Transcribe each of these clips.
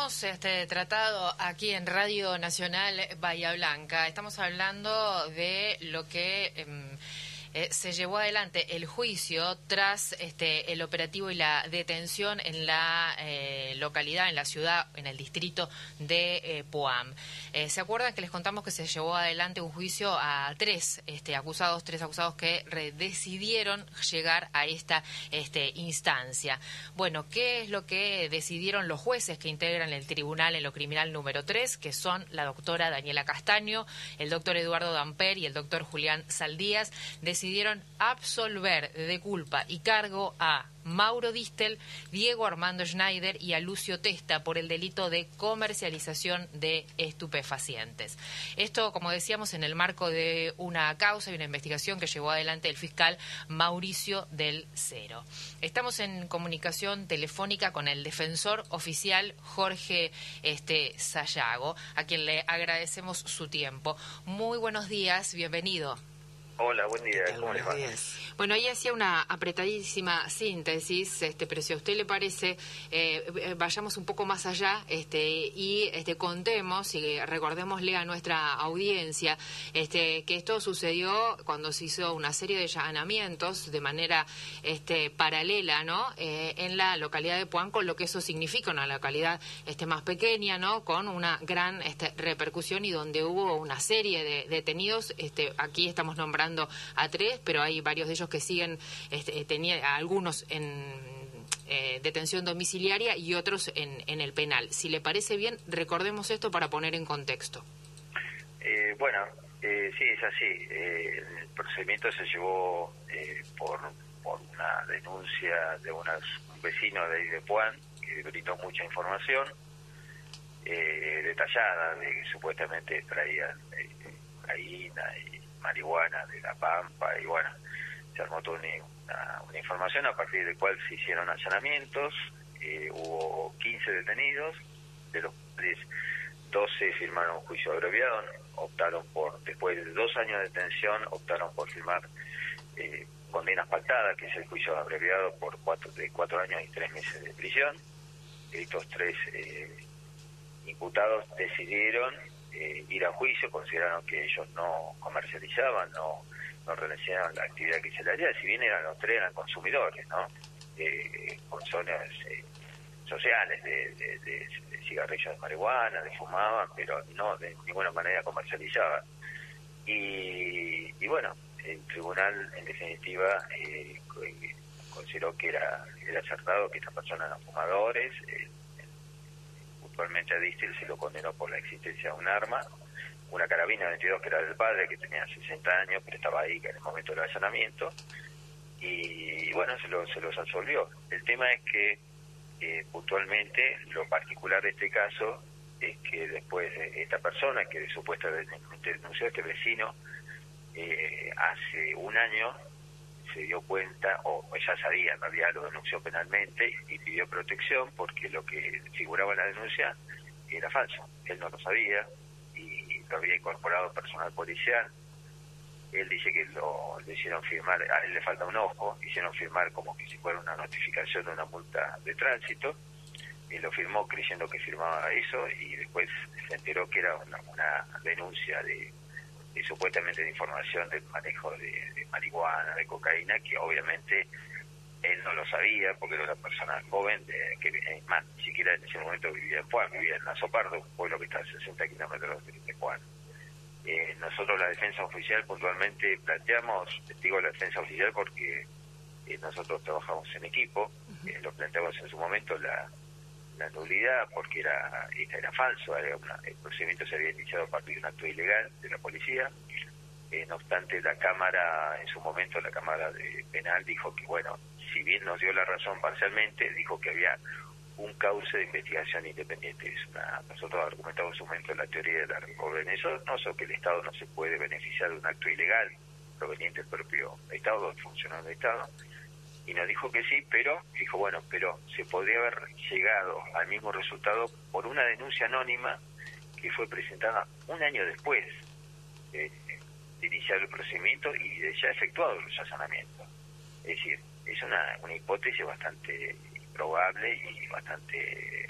hemos tratado aquí en Radio Nacional Bahía Blanca. Estamos hablando de lo que se llevó adelante el juicio tras el operativo y la detención en la localidad, en la ciudad, en el distrito de Puam. ¿Se acuerdan que les contamos que se llevó adelante un juicio a tres acusados que decidieron llegar a esta instancia? Bueno, ¿qué es lo que decidieron los jueces que integran el tribunal en lo criminal número 3, que son la doctora Daniela Castaño, el doctor Eduardo Damper y el doctor Julián Saldías? Decidieron absolver de culpa y cargo a Mauro Distel, Diego Armando Schneider y a Lucio Testa por el delito de comercialización de estupefacientes. Esto, como decíamos, en el marco de una causa y una investigación que llevó adelante el fiscal Mauricio del Cero. Estamos en comunicación telefónica con el defensor oficial Jorge Sayago, a quien le agradecemos su tiempo. Muy buenos días, bienvenido. Hola, buen día, ¿cómo les va? Bueno, ahí hacía una apretadísima síntesis, pero si a usted le parece, vayamos un poco más allá y contemos y recordémosle a nuestra audiencia que esto sucedió cuando se hizo una serie de allanamientos de manera paralela, ¿no? En la localidad de Puam, con lo que eso significa, una localidad más pequeña, ¿no? Con una gran repercusión y donde hubo una serie de detenidos. Aquí estamos nombrando a 3, pero hay varios de ellos que siguen, algunos en detención domiciliaria y otros en el penal. Si le parece bien, recordemos esto para poner en contexto. Sí, es así. El procedimiento se llevó por una denuncia de un vecino de ahí de Puam, que brindó mucha información detallada de que supuestamente traían cocaína y marihuana de La Pampa, y bueno, se armó toda una información a partir de cual se hicieron allanamientos. Hubo 15 detenidos, de los cuales 12 firmaron juicio abreviado, optaron después de 2 años de detención, optaron por firmar condenas pactadas, que es el juicio abreviado de 4 años y 3 meses de prisión. Estos 3 imputados decidieron ir a juicio, consideraron que ellos no comercializaban, no realizaban la actividad que se le haría, si bien los 3 eran consumidores, ¿no? Con zonas sociales de cigarrillos de marihuana, fumaban, pero no de ninguna manera comercializaban. Y bueno, el tribunal en definitiva consideró que era acertado que estas personas eran fumadores. Puntualmente a Distel se lo condenó por la existencia de un arma, una carabina 22 que era del padre, que tenía 60 años, pero estaba ahí en el momento del allanamiento, y bueno, se los absolvió. El tema es que puntualmente lo particular de este caso es que después esta persona que supuestamente denunció a este vecino, hace un año se dio cuenta, o ya sabía, en realidad lo denunció penalmente y pidió protección porque lo que figuraba en la denuncia era falso. Él no lo sabía y lo había incorporado personal policial. Él dice que le hicieron firmar, a él le falta un ojo, hicieron firmar como que si fuera una notificación de una multa de tránsito, y lo firmó creyendo que firmaba eso, y después se enteró que era una denuncia de supuestamente de información del manejo de marihuana, de cocaína, que obviamente él no lo sabía porque era una persona joven, que más, ni siquiera en ese momento vivía en Puam, vivía en Azopardo, un pueblo que está a 60 kilómetros de Puam. Nosotros la defensa oficial puntualmente planteamos, digo la defensa oficial porque nosotros trabajamos en equipo, lo planteamos en su momento la nulidad porque era falso, el procedimiento se había iniciado a partir de un acto ilegal de la policía. No obstante, la Cámara, en su momento la Cámara de Penal dijo que, bueno, si bien nos dio la razón parcialmente, dijo que había un cauce de investigación independiente. Nosotros argumentamos en su momento la teoría de la reorganización, que el Estado no se puede beneficiar de un acto ilegal proveniente del propio Estado, del funcionario del Estado, y nos dijo que sí, pero dijo, bueno, pero se podría haber llegado al mismo resultado por una denuncia anónima que fue presentada un año después de iniciar el procedimiento y de ya efectuado los allanamientos. Es decir, es una hipótesis bastante probable y bastante, si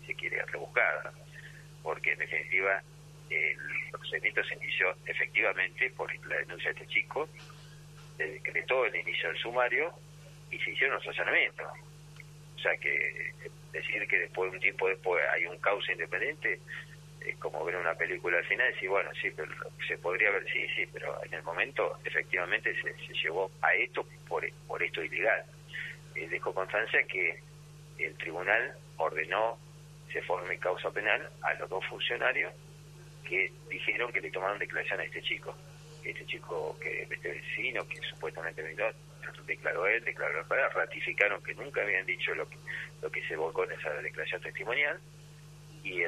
se quiere, rebuscada, porque en definitiva el procedimiento se inició efectivamente por la denuncia de este chico, se decretó el inicio del sumario y se hicieron los allanamientos. O sea que decir que después, un tiempo después, hay un causa independiente, es como ver una película al final y decir, bueno, sí, pero se podría ver, sí, pero en el momento efectivamente se llevó a esto por esto ilegal. Dejó constancia que el tribunal ordenó se forme causa penal a los dos funcionarios que dijeron que le tomaron declaración a este chico, que este vecino, que supuestamente declaró él, ratificaron que nunca habían dicho lo que se volcó en esa declaración testimonial, y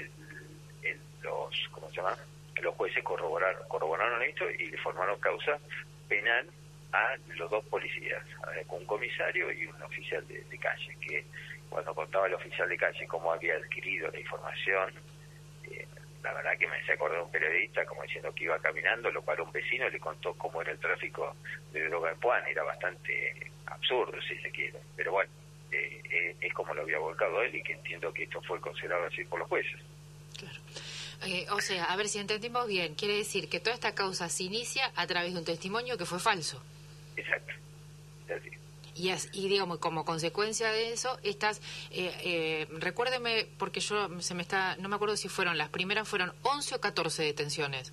los jueces corroboraron esto y le formaron causa penal a los dos policías, un comisario y un oficial de calle, que cuando contaba el oficial de calle cómo había adquirido la información, la verdad que me se acordó de un periodista como diciendo que iba caminando, lo paró un vecino y le contó cómo era el tráfico de droga en Puan. Era bastante absurdo, si se quiere, pero bueno, es como lo había volcado él, y que entiendo que esto fue considerado así por los jueces. Claro. O sea, a ver si entendimos bien, quiere decir que toda esta causa se inicia a través de un testimonio que fue falso. Exacto. Así. Y digamos, como consecuencia de eso, recuérdeme, porque no me acuerdo si las primeras fueron 11 o 14 detenciones.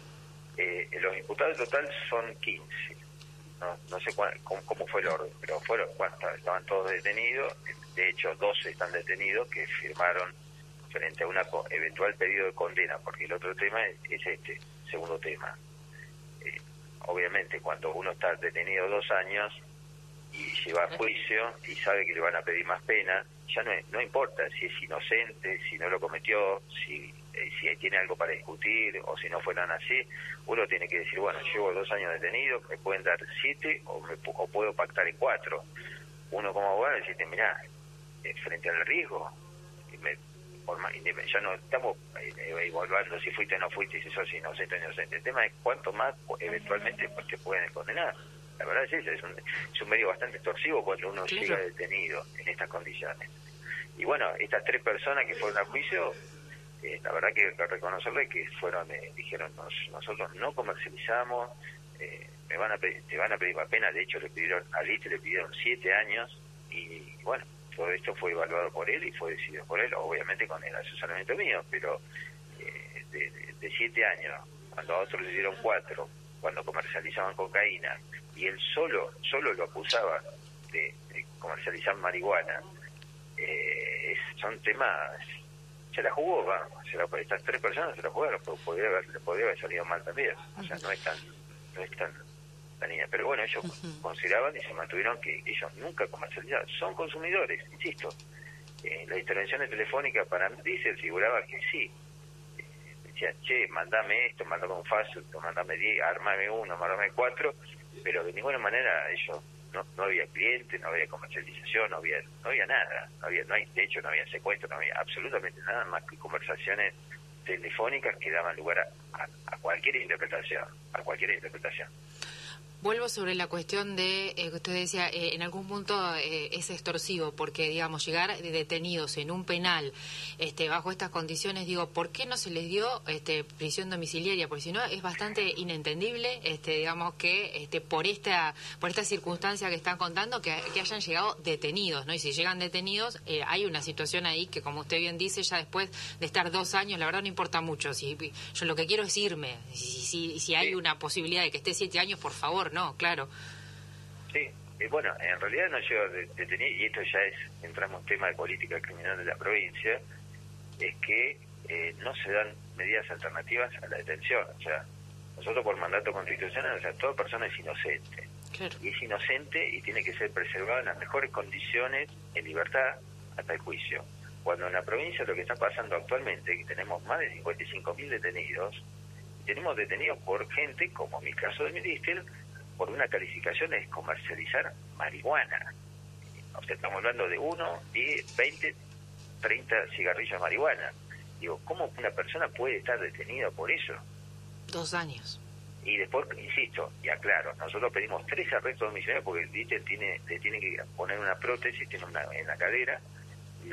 Los imputados en total son 15. No sé cómo fue el orden, pero estaban todos detenidos. De hecho, 12 están detenidos que firmaron frente a un eventual pedido de condena, porque el otro tema es este segundo tema. Obviamente, cuando uno está detenido 2 años y lleva a juicio y sabe que le van a pedir más pena, ya no importa si es inocente, si no lo cometió, si tiene algo para discutir, o si no fueran así, uno tiene que decir, bueno, llevo 2 años detenido, me pueden dar 7 o puedo pactar en 4. Uno como abogado dice, mirá, frente al riesgo, ya no estamos evaluando si fuiste o no fuiste, si sos inocente o inocente. El tema es cuánto más eventualmente te pueden condenar. La verdad es eso, es un medio bastante extorsivo cuando uno llega detenido en estas condiciones. Y bueno, estas 3 personas que fueron a juicio, la verdad que hay que reconocerle que dijeron, nosotros no comercializamos, te van a pedir más pena. De hecho, le pidieron 7 años, y bueno, todo esto fue evaluado por él y fue decidido por él, obviamente con el asesoramiento mío, pero de 7 años, cuando a otros le dieron 4, cuando comercializaban cocaína, y él solo lo acusaba de comercializar marihuana, son temas, se la jugó, estas 3 personas se la jugaron, podría haber salido mal también, o sea, no es tan niña, pero bueno, ellos consideraban y se mantuvieron que ellos nunca comercializaban, son consumidores, insisto. La intervención telefónica para Diesel figuraba que sí, decían, che, mandame esto, mandame un fácil, mandame 10, armame 1, mandame 4, pero de ninguna manera ellos no había cliente, no había comercialización, no había nada, de hecho no había secuestro, no había absolutamente nada más que conversaciones telefónicas que daban lugar a cualquier interpretación, Vuelvo sobre la cuestión de que usted decía, en algún punto es extorsivo, porque, digamos, llegar detenidos en un penal bajo estas condiciones, digo, ¿por qué no se les dio prisión domiciliaria? Porque si no es bastante inentendible, digamos, que por esta circunstancia que están contando, que hayan llegado detenidos, ¿no? Y si llegan detenidos, hay una situación ahí que, como usted bien dice, ya después de estar 2 años, la verdad no importa mucho. Yo lo que quiero es irme. Si hay una posibilidad de que esté 7 años, por favor, no, claro. Sí, bueno, en realidad no lleva detenido, y esto ya entramos en tema de política criminal de la provincia, es que no se dan medidas alternativas a la detención. O sea, nosotros por mandato constitucional, o sea, toda persona es inocente. Claro. Y es inocente y tiene que ser preservada en las mejores condiciones, en libertad, hasta el juicio. Cuando en la provincia lo que está pasando actualmente, que tenemos más de 55.000 detenidos, y tenemos detenidos por gente, como en mi caso de Minister, por una calificación es comercializar marihuana. O sea, estamos hablando de 1, 10, 20, 30 cigarrillos de marihuana. Digo, ¿cómo una persona puede estar detenida por eso? 2 años. Y después, insisto, y aclaro, nosotros pedimos 3 arrestos domiciliarios porque el DITEL le tiene que poner una prótesis, tiene en la cadera,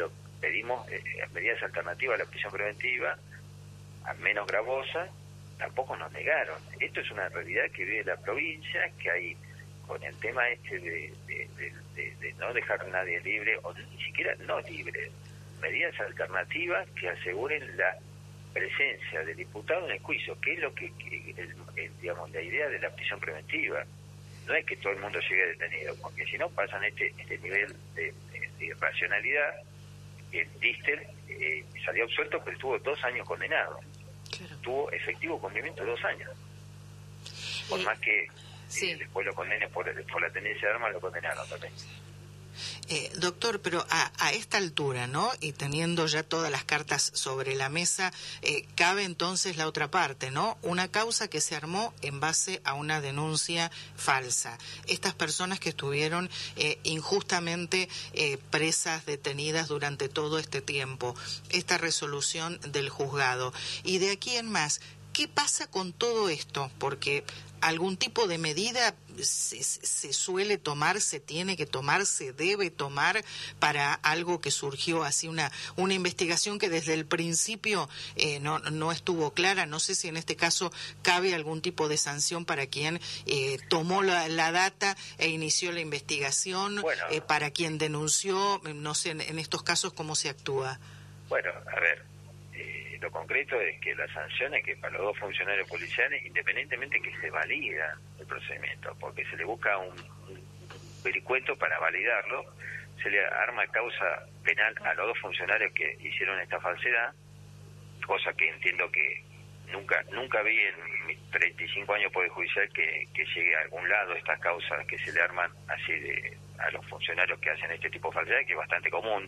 pedimos medidas alternativas a la prisión preventiva, a menos gravosa, tampoco nos negaron. Esto es una realidad que vive la provincia, que hay con el tema de no dejar a nadie libre, o ni siquiera no libre, medidas alternativas que aseguren la presencia del imputado en el juicio, que es lo que digamos, la idea de la prisión preventiva. No es que todo el mundo llegue detenido, porque si no pasan este nivel de irracionalidad. El Dister salió absuelto, pero estuvo 2 años condenado. Claro. Tuvo efectivo cumplimiento de 2 años. Por más que después lo condenen por la tenencia de armas, lo condenaron también. Doctor, pero a esta altura, ¿no? Y teniendo ya todas las cartas sobre la mesa, cabe entonces la otra parte, ¿no? Una causa que se armó en base a una denuncia falsa. Estas personas que estuvieron injustamente presas, detenidas durante todo este tiempo. Esta resolución del juzgado. Y de aquí en más, ¿qué pasa con todo esto? Porque algún tipo de medida se suele tomar, se tiene que tomar, se debe tomar para algo que surgió así, una investigación que desde el principio no estuvo clara. No sé si en este caso cabe algún tipo de sanción para quien tomó la data e inició la investigación, bueno, para quien denunció, no sé en estos casos cómo se actúa. Bueno, a ver, lo concreto es que la sanción es que para los 2 funcionarios policiales, independientemente que se valida el procedimiento, porque se le busca un vericueto para validarlo, se le arma causa penal a los 2 funcionarios que hicieron esta falsedad, cosa que entiendo que nunca vi en mis 35 años de Poder Judicial que llegue a algún lado estas causas que se le arman así a los funcionarios que hacen este tipo de falsedad, que es bastante común.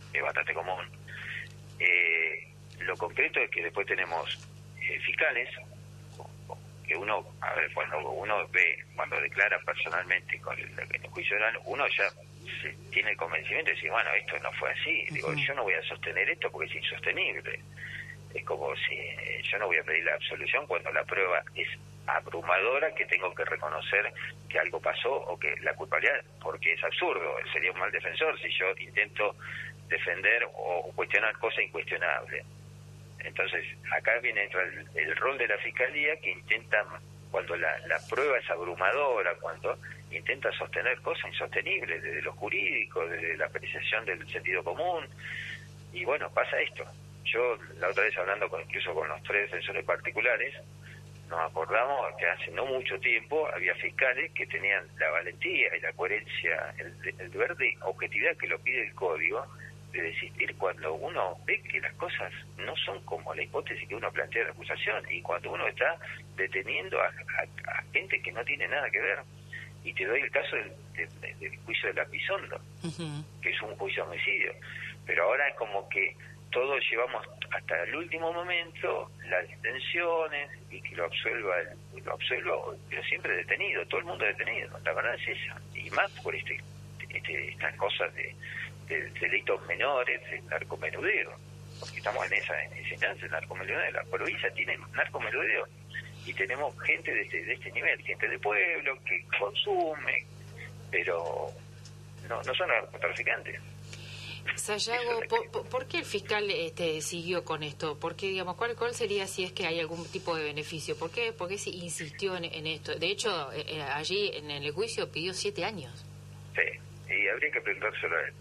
Lo concreto es que después tenemos fiscales que uno, a ver, cuando uno ve, cuando declara personalmente en el juicio oral, uno ya tiene el convencimiento de decir, bueno, esto no fue así. Digo, yo no voy a sostener esto porque es insostenible. Es como si yo no voy a pedir la absolución cuando la prueba es abrumadora, que tengo que reconocer que algo pasó o que la culpabilidad, porque es absurdo, sería un mal defensor si yo intento defender o cuestionar cosas incuestionables. Entonces, acá viene el rol de la Fiscalía, que intenta, cuando la prueba es abrumadora, cuando intenta sostener cosas insostenibles, desde lo jurídico, desde la apreciación del sentido común, y bueno, pasa esto. Yo, la otra vez hablando incluso con los 3 defensores particulares, nos acordamos que hace no mucho tiempo había fiscales que tenían la valentía y la coherencia, el deber de objetividad que lo pide el Código, de desistir cuando uno ve que las cosas no son como la hipótesis que uno plantea de acusación, y cuando uno está deteniendo a gente que no tiene nada que ver. Y te doy el caso del juicio de Lapizondo, que es un juicio de homicidio, pero ahora es como que todos llevamos hasta el último momento las detenciones y que lo absuelva, pero siempre detenido, todo el mundo detenido. La verdad es esa, y más por estas cosas de delitos menores, de narcomenudeo, porque estamos en esa enseñanza de narcomenudeo. La provincia tiene narcomenudeo y tenemos gente de este nivel, gente de pueblo que consume, pero no son narcotraficantes. Sayago, ¿por qué el fiscal siguió con esto? ¿Por qué, digamos, cuál sería, si es que hay algún tipo de beneficio? ¿Por qué se insistió en esto? De hecho, allí en el juicio pidió 7 años. Sí, y habría que preguntárselo a él.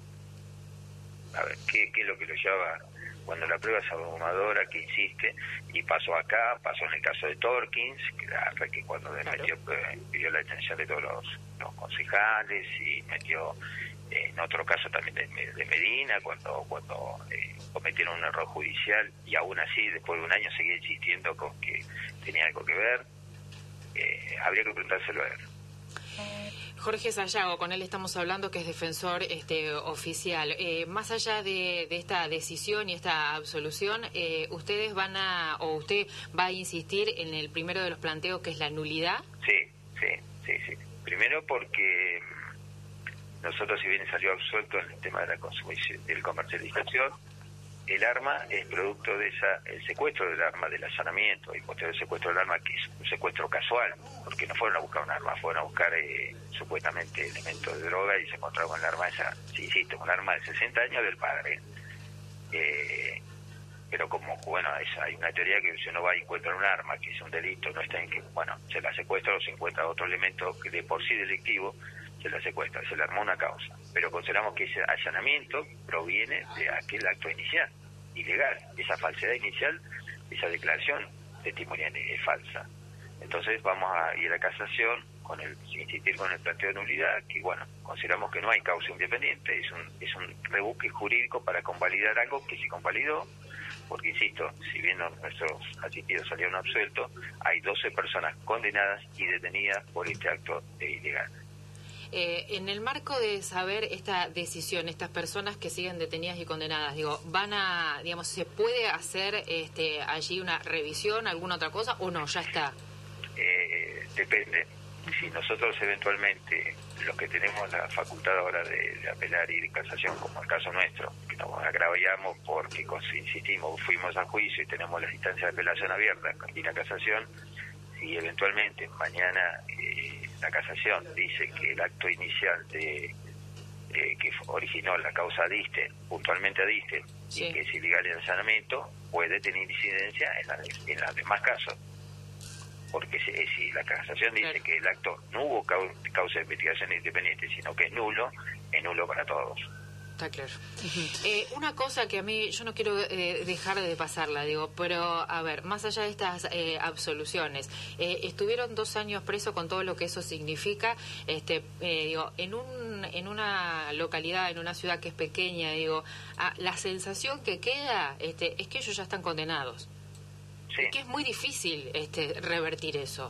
A ver, ¿qué es lo que lo lleva cuando la prueba es abrumadora, que insiste? Y pasó acá, pasó en el caso de Torkins, que cuando pidió la detención de todos los concejales, y metió en otro caso también de Medina, cuando cometieron un error judicial, y aún así, después de un año, seguía insistiendo con que tenía algo que ver. Habría que preguntárselo a él. Jorge Sayago, con él estamos hablando, que es defensor oficial. Más allá de esta decisión y esta absolución, ¿usted va a insistir en el primero de los planteos, que es la nulidad? Sí. Primero porque nosotros, si bien salió absuelto en el tema de la consumición, del comercialización, el arma es producto de el secuestro del arma, del allanamiento y posterior el secuestro del arma, que es un secuestro casual, porque no fueron a buscar un arma, fueron a buscar supuestamente elementos de droga, y se encontraron con el arma esa, sí, insisto, un arma de 60 años del padre. pero como, bueno, hay una teoría que si uno va y encuentra un arma, que es un delito, no está en que, bueno, se la secuestra o se encuentra otro elemento que de por sí delictivo, se la secuestra, se le armó una causa. Pero consideramos que ese allanamiento proviene de aquel acto inicial, ilegal. Esa falsedad inicial, esa declaración testimonial es falsa. Entonces vamos a ir a casación insistir con el planteo de nulidad, que bueno, consideramos que no hay causa independiente, es un rebusque jurídico para convalidar algo que se convalidó, porque insisto, si bien nuestros asistidos salieron absueltos, hay 12 personas condenadas y detenidas por este acto ilegal. En el marco de saber esta decisión, estas personas que siguen detenidas y condenadas, digo, digamos, ¿se puede hacer allí una revisión, alguna otra cosa, o no, ya está? Depende. Si nosotros eventualmente, los que tenemos la facultad ahora de apelar y de casación, como el caso nuestro, que nos agravamos porque, insistimos, fuimos a juicio y tenemos las instancias de apelación abiertas y la casación, si eventualmente mañana la casación dice que el acto inicial que originó la causa adiste, puntualmente adiste, sí, y que es ilegal el allanamiento, puede tener incidencia en los demás casos. Porque si la casación dice que el acto no hubo causa de investigación independiente, sino que es nulo para todos. Está claro. Una cosa que a mí, yo no quiero dejar de pasarla, digo, pero a ver, más allá de estas absoluciones, estuvieron 2 años presos con todo lo que eso significa, digo, en una localidad, en una ciudad que es pequeña, digo, la sensación que queda es que ellos ya están condenados. Sí. Y que es muy difícil revertir eso.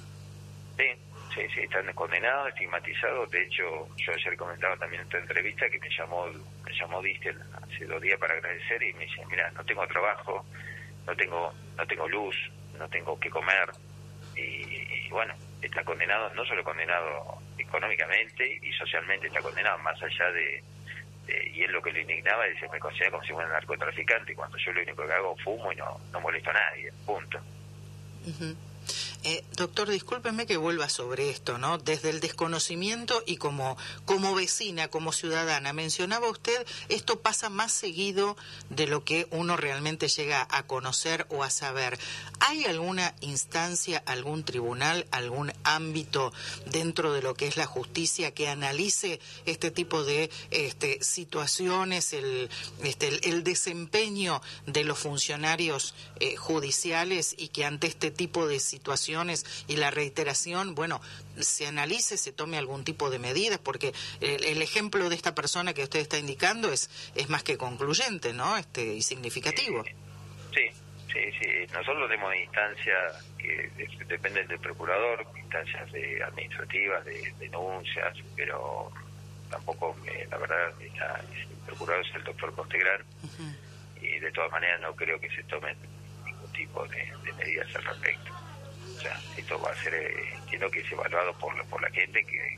Sí, están condenados, estigmatizados. De hecho, yo ayer comentaba también en esta entrevista que me llamó Distel hace 2 días para agradecer y me dice, mira, no tengo trabajo, no tengo luz, no tengo qué comer. Y bueno, está condenado, no solo condenado económicamente y socialmente, está condenado más allá y él lo que le indignaba, dice, me considera como si fuera un narcotraficante, cuando yo lo único que hago fumo y no molesto a nadie, punto. Uh-huh. Doctor, discúlpeme que vuelva sobre esto, ¿no? Desde el desconocimiento y como vecina, como ciudadana, mencionaba usted, esto pasa más seguido de lo que uno realmente llega a conocer o a saber. ¿Hay alguna instancia, algún tribunal, algún ámbito dentro de lo que es la justicia que analice este tipo de situaciones, el desempeño de los funcionarios judiciales y que ante este tipo de situaciones y la reiteración, bueno, se analice, se tome algún tipo de medidas, porque el ejemplo de esta persona que usted está indicando es más que concluyente, ¿no? Y significativo. Sí. Nosotros tenemos instancias que dependen del procurador, instancias administrativas, de denuncias, pero tampoco, la verdad, el procurador es el doctor Contegrán, uh-huh, y de todas maneras no creo que se tomen ningún tipo de medidas al respecto. O sea, esto va a ser, entiendo que es evaluado por la gente, que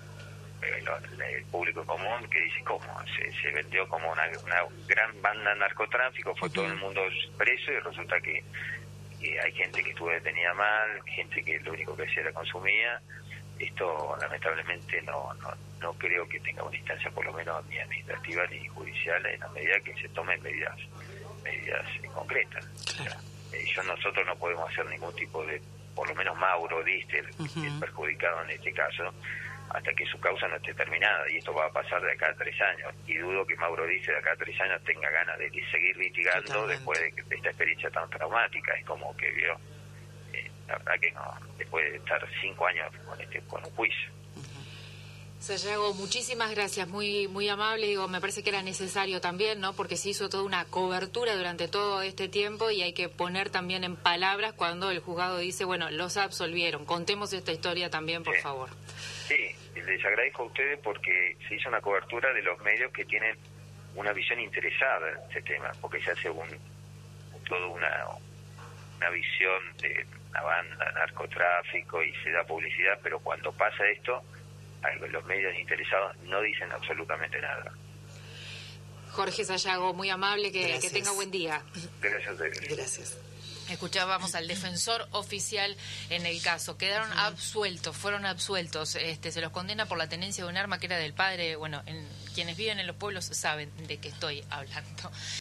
el público común, que dice cómo se vendió como una gran banda de narcotráfico, fue todo el mundo preso y resulta que hay gente que estuvo detenida mal, gente que lo único que hacía era consumía. Esto lamentablemente no creo que tenga una instancia, por lo menos ni administrativa ni judicial, en la medida que se tomen medidas concretas. Claro. O sea, nosotros no podemos hacer ningún tipo de, por lo menos Mauro Distel, uh-huh, el perjudicado en este caso, hasta que su causa no esté terminada, y esto va a pasar de acá a 3 años, y dudo que Mauro Distel de acá a 3 años tenga ganas de seguir litigando. Totalmente. Después de esta experiencia tan traumática. Es como que vio, la verdad que no, después de estar 5 años con un juicio. Sayago, muchísimas gracias, muy muy amable. Digo, me parece que era necesario también, ¿no? Porque se hizo toda una cobertura durante todo este tiempo y hay que poner también en palabras cuando el juzgado dice, bueno, los absolvieron. Contemos esta historia también, por favor. Sí, les agradezco a ustedes porque se hizo una cobertura de los medios que tienen una visión interesada en este tema, porque se hace toda una visión de una banda, narcotráfico, y se da publicidad, pero cuando pasa esto, los medios interesados no dicen absolutamente nada. Jorge Sayago, muy amable, que tenga buen día. Gracias a ustedes. Gracias. Escuchábamos al defensor oficial en el caso. Quedaron absueltos, fueron absueltos. Se los condena por la tenencia de un arma que era del padre. Bueno, quienes viven en los pueblos saben de qué estoy hablando.